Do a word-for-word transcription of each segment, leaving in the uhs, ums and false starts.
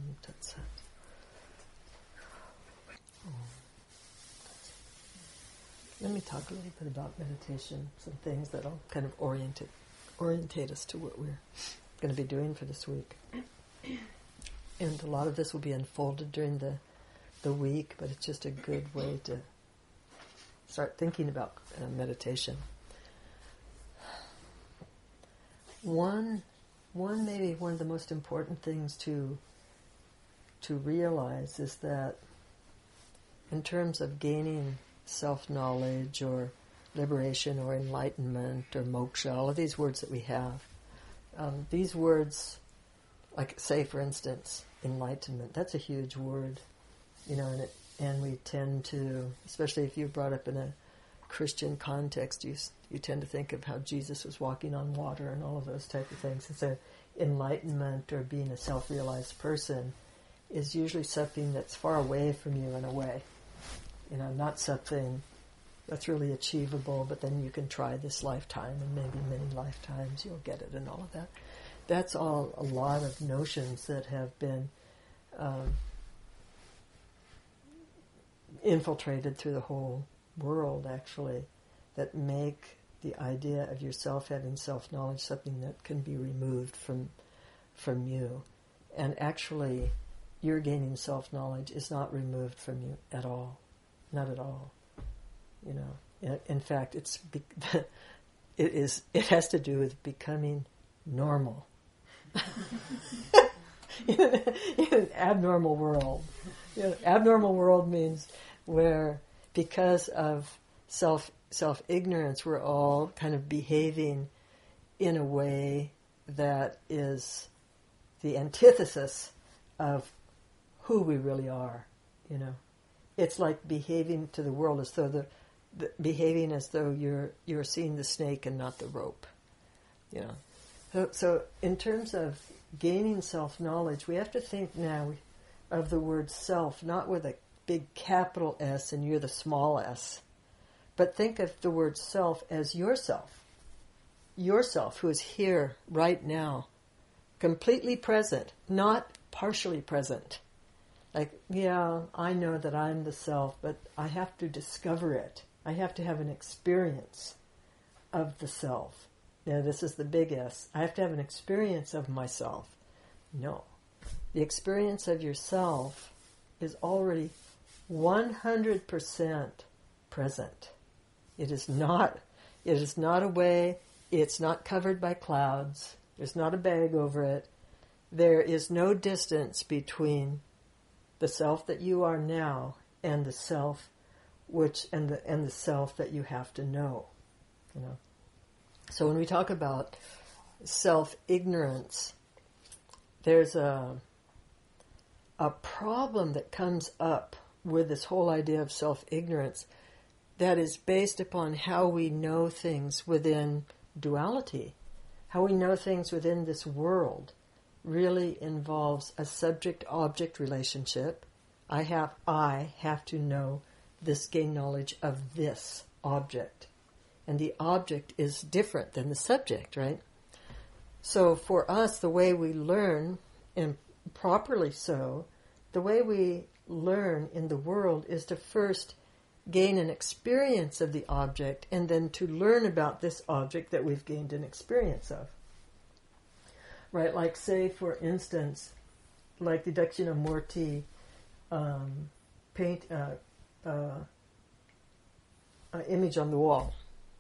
Tat Sat. Let me talk a little bit about meditation, some things that will kind of orient it, orientate us to what we're going to be doing for this week. And a lot of this will be unfolded during the, the week, but it's just a good way to start thinking about uh, meditation. One, one maybe one of the most important things to to realize is that in terms of gaining self-knowledge or liberation or enlightenment or moksha, all of these words that we have, um, these words, like say for instance, enlightenment, that's a huge word, you know, and it, and we tend to, especially if you're brought up in a Christian context, you you tend to think of how Jesus was walking on water and all of those type of things. And so enlightenment or being a self-realized person is usually something that's far away from you in a way. You know, not something that's really achievable, but then you can try this lifetime and maybe many lifetimes you'll get it and all of that. That's all a lot of notions that have been um, infiltrated through the whole world, actually, that make the idea of yourself having self-knowledge something that can be removed from from you. And actually, your gaining self-knowledge is not removed from you at all. Not at all. You know, in, in fact, it's be- it is it has to do with becoming normal in, an, in an abnormal world. You know, abnormal world means where, because of self self ignorance, we're all kind of behaving in a way that is the antithesis of who we really are. You know. It's like behaving to the world as though the, the behaving as though you're you're seeing the snake and not the rope, you know. So, so in terms of gaining self-knowledge, we have to think now of the word self not with a big capital S and you're the small s, but think of the word self as yourself, yourself who is here right now, completely present, not partially present. Like, yeah, I know that I'm the self, but I have to discover it. I have to have an experience of the self. Now, this is the big S. I have to have an experience of myself. No. The experience of yourself is already one hundred percent present. It is not, it is not away. It's not covered by clouds. There's not a bag over it. There is no distance between the self that you are now and the self which and the and the self that you have to know, you know. So when we talk about self-ignorance, there's a a problem that comes up with this whole idea of self-ignorance that is based upon how we know things within duality. How we know things within this world really involves a subject-object relationship. I have I have to know this, gain knowledge of this object. And the object is different than the subject, right? So for us, the way we learn, and properly so, the way we learn in the world is to first gain an experience of the object and then to learn about this object that we've gained an experience of. Right, like say, for instance, like the Dakshinamurti um, paint uh, uh, uh, image on the wall.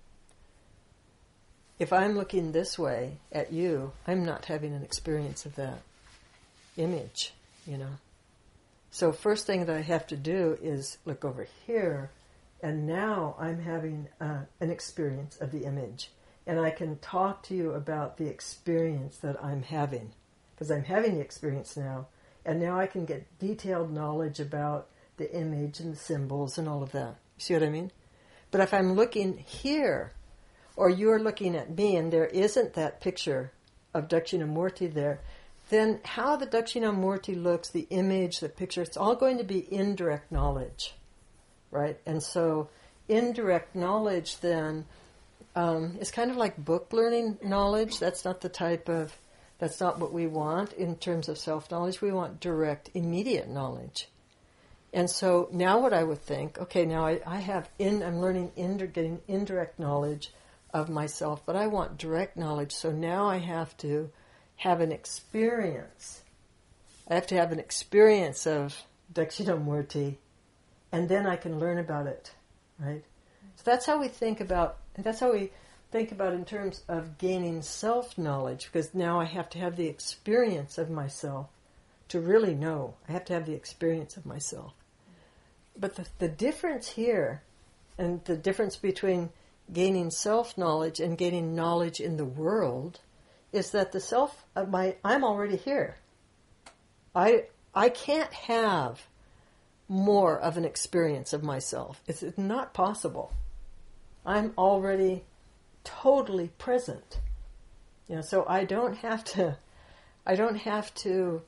If I'm looking this way at you, I'm not having an experience of that image, you know. So first thing that I have to do is look over here, and now I'm having uh, an experience of the image. And I can talk to you about the experience that I'm having, because I'm having the experience now, and now I can get detailed knowledge about the image and the symbols and all of that. You see what I mean? But if I'm looking here, or you're looking at me, and there isn't that picture of Dakshinamurti there, then how the Dakshinamurti looks, the image, the picture, it's all going to be indirect knowledge, right? And so indirect knowledge then Um, it's kind of like book learning knowledge. That's not the type of That's not what we want in terms of self-knowledge. We want direct, immediate knowledge. And so now what I would think, okay, now I, I have, in, I'm learning, ind- getting indirect knowledge of myself, but I want direct knowledge, so now I have to have an experience. I have to have an experience of Dakshinamurti, and then I can learn about it, right? So that's how we think about, that's how we think about in terms of gaining self-knowledge, because now I have to have the experience of myself to really know. I have to have the experience of myself. But the, the difference here, and the difference between gaining self-knowledge and gaining knowledge in the world, is that the self, of my, I'm already here. I I can't have more of an experience of myself. It's not possible. I'm already totally present. You know, so I don't have to I don't have to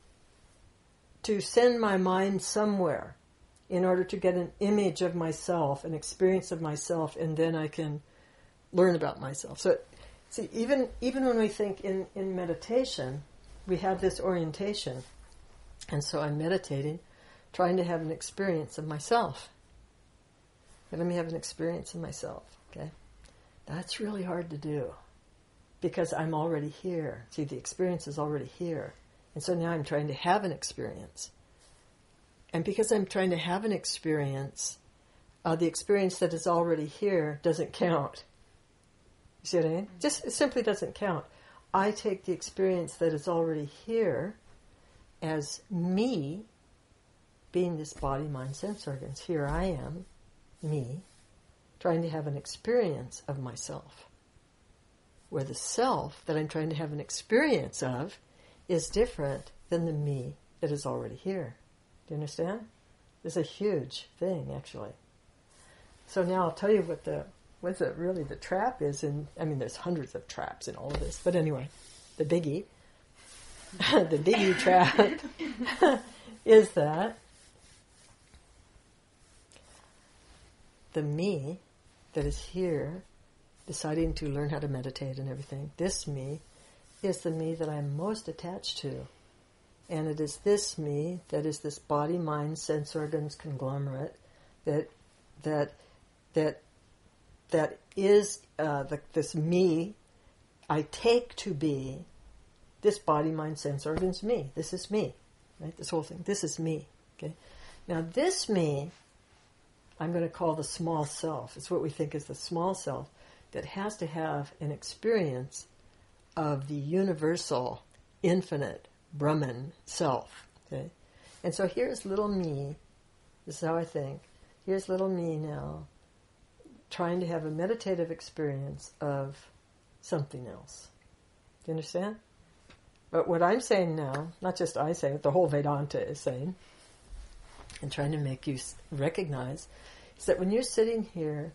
to send my mind somewhere in order to get an image of myself, an experience of myself, and then I can learn about myself. So see, even even when we think in, in meditation, we have this orientation. And so I'm meditating, trying to have an experience of myself. And let me have an experience of myself, okay? That's really hard to do because I'm already here. See, the experience is already here. And so now I'm trying to have an experience. And because I'm trying to have an experience, uh, the experience that is already here doesn't count. You see what I mean? Just, it simply doesn't count. I take the experience that is already here as me, being this body, mind, sense organs. Here I am, me, trying to have an experience of myself. Where the self that I'm trying to have an experience of is different than the me that is already here. Do you understand? It's a huge thing, actually. So now I'll tell you what the what the really the trap is. In I mean, there's hundreds of traps in all of this, but anyway, the biggie, the biggie trap is that the me that is here, deciding to learn how to meditate and everything, this me is the me that I'm most attached to. And it is this me that is this body, mind, sense organs conglomerate that that that that is uh, the, this me I take to be this body, mind, sense organs me. This is me, right? This whole thing. This is me. Okay. Now this me, I'm going to call the small self. It's what we think is the small self that has to have an experience of the universal, infinite Brahman self. Okay? And so here's little me. This is how I think. Here's little me now trying to have a meditative experience of something else. Do you understand? But what I'm saying now, not just I say it, the whole Vedanta is saying, and trying to make you recognize, is that when you're sitting here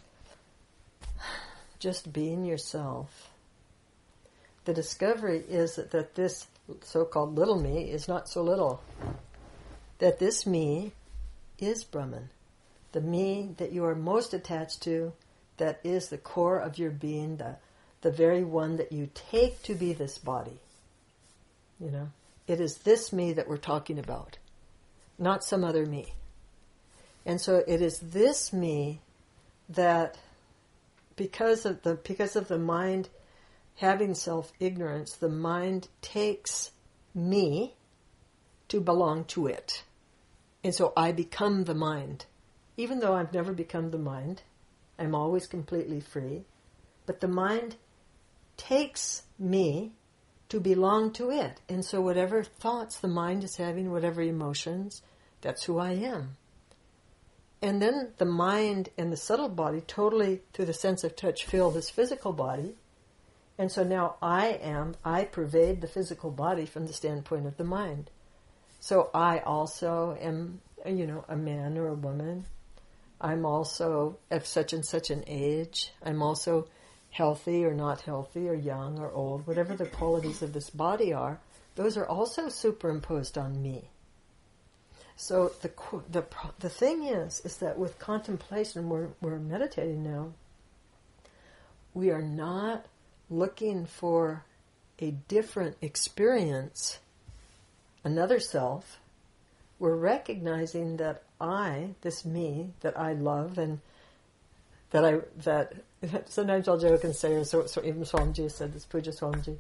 just being yourself, the discovery is that, that this so-called little me is not so little. That this me is Brahman. The me that you are most attached to, that is the core of your being, the, the very one that you take to be this body. You know, it is this me that we're talking about, not some other me. And so it is this me that, because of the because of the mind having self-ignorance, the mind takes me to belong to it. And so I become the mind. Even though I've never become the mind, I'm always completely free. But the mind takes me to belong to it. And so whatever thoughts the mind is having, whatever emotions, that's who I am. And then the mind and the subtle body totally, through the sense of touch, fill this physical body. And so now I am, I pervade the physical body from the standpoint of the mind. So I also am, you know, a man or a woman. I'm also of such and such an age. I'm also healthy or not healthy or young or old. Whatever the qualities of this body are, those are also superimposed on me. So the the the thing is, is that with contemplation, we're, we're meditating now, we are not looking for a different experience, another self, we're recognizing that I, this me, that I love, and that I, that, sometimes I'll joke and say, or so, so even Swamiji said this, Puja Swamiji,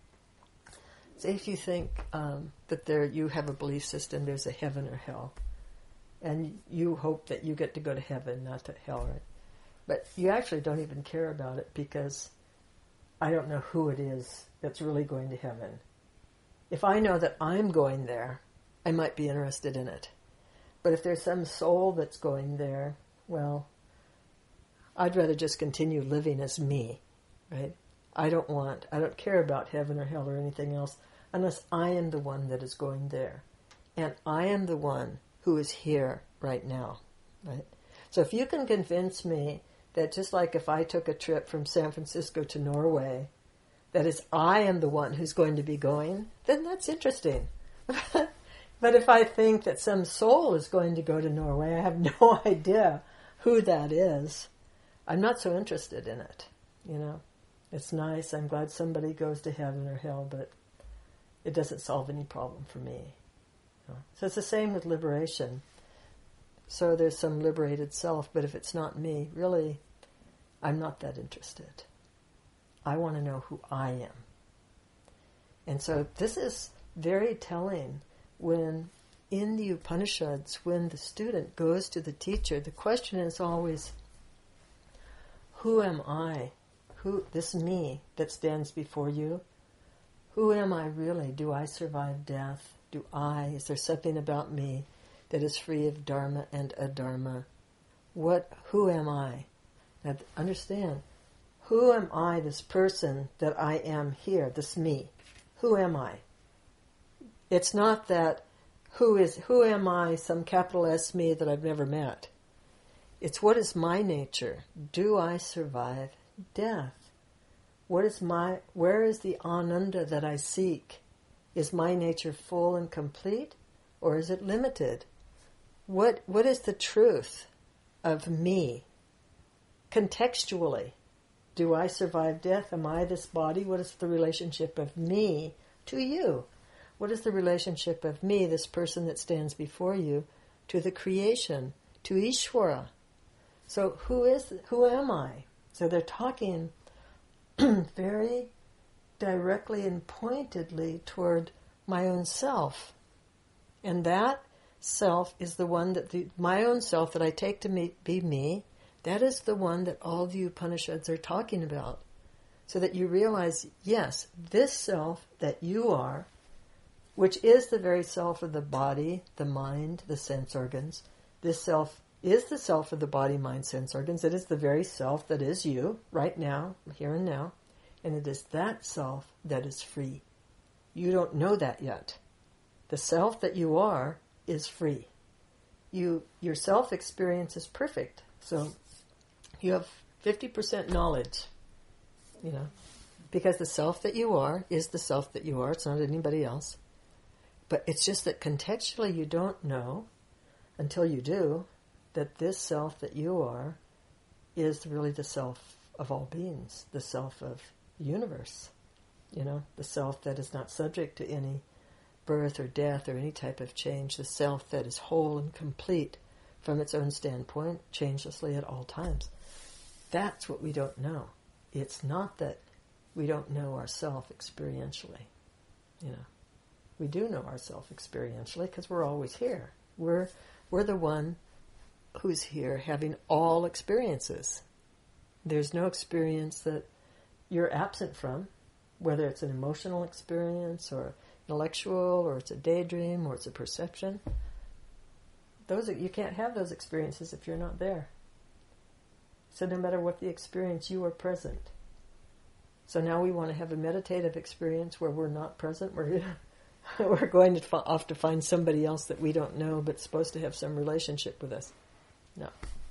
say if you think um, that there, you have a belief system, there's a heaven or hell, and you hope that you get to go to heaven, not to hell, right? But you actually don't even care about it because I don't know who it is that's really going to heaven. If I know that I'm going there, I might be interested in it. But if there's some soul that's going there, well, I'd rather just continue living as me, right? I don't want, I don't care about heaven or hell or anything else unless I am the one that is going there. And I am the one who is here right now, right? So if you can convince me that just like if I took a trip from San Francisco to Norway, that is I am the one who's going to be going, then that's interesting. But if I think that some soul is going to go to Norway, I have no idea who that is, I'm not so interested in it, you know. It's nice, I'm glad somebody goes to heaven or hell, but it doesn't solve any problem for me. You know? So it's the same with liberation. So there's some liberated self, but if it's not me, really, I'm not that interested. I want to know who I am. And so this is very telling when in the Upanishads, when the student goes to the teacher, the question is always, who am I? Who, this me that stands before you, who am I really? Do I survive death? Do I, is there something about me that is free of dharma and adharma? What, who am I? Now understand, who am I, this person that I am here, this me? Who am I? It's not that who is who am I, some capital S me that I've never met. It's what is my nature? Do I survive death? What is my where is the ananda that I seek? Is my nature full and complete, or is it limited? What what is the truth of me? Contextually, do I survive death? Am I this body? What is the relationship of me to you? What is the relationship of me, this person that stands before you, to the creation, to Ishvara? So who is, who am I? So they're talking very directly and pointedly toward my own self. And that self is the one that, the, my own self that I take to me, be me, that is the one that all the Upanishads are talking about. So that you realize, yes, this self that you are, which is the very self of the body, the mind, the sense organs, this self is the self of the body, mind, sense organs. It is the very self that is you, right now, here and now. And it is that self that is free. You don't know that yet. The self that you are is free. You, your self-experience is perfect. So you have fifty percent knowledge, you know, because the self that you are is the self that you are. It's not anybody else. But it's just that contextually you don't know, until you do, that this self that you are is really the self of all beings, the self of the universe, you know, the self that is not subject to any birth or death or any type of change, the self that is whole and complete from its own standpoint, changelessly at all times. That's what we don't know. It's not that we don't know ourself experientially, you know. We do know ourselves experientially because we're always here. We're we're the one who's here having all experiences. There's no experience that you're absent from, whether it's an emotional experience or intellectual or it's a daydream or it's a perception. Those are, you can't have those experiences if you're not there. So no matter what the experience, you are present. So now we want to have a meditative experience where we're not present. We're We're going to f- off to find somebody else that we don't know but's supposed to have some relationship with us. No.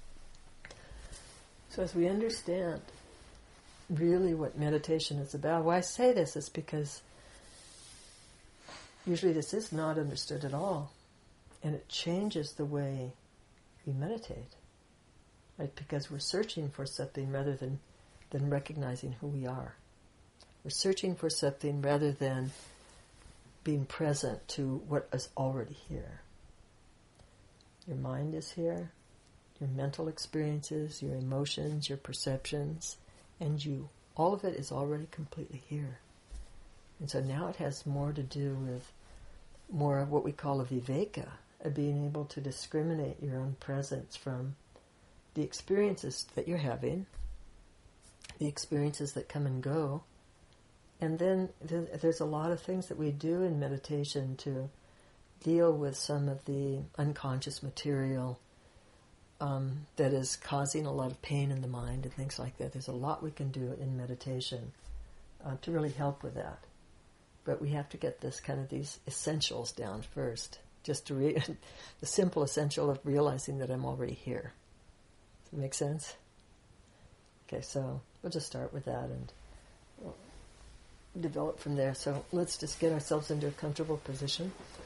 So as we understand really what meditation is about, why I say this is because usually this is not understood at all. And it changes the way we meditate. Right? Because we're searching for something rather than, than recognizing who we are. We're searching for something rather than being present to what is already here. Your mind is here, your mental experiences, your emotions, your perceptions, and you. All of it is already completely here. And so now it has more to do with more of what we call a viveka, of being able to discriminate your own presence from the experiences that you're having, the experiences that come and go. And then there's a lot of things that we do in meditation to deal with some of the unconscious material um, that is causing a lot of pain in the mind and things like that. There's a lot we can do in meditation uh, to really help with that. But we have to get this kind of these essentials down first, just to re- the simple essential of realizing that I'm already here. Does that make sense? Okay, so we'll just start with that and we'll develop from there. So let's just get ourselves into a comfortable position.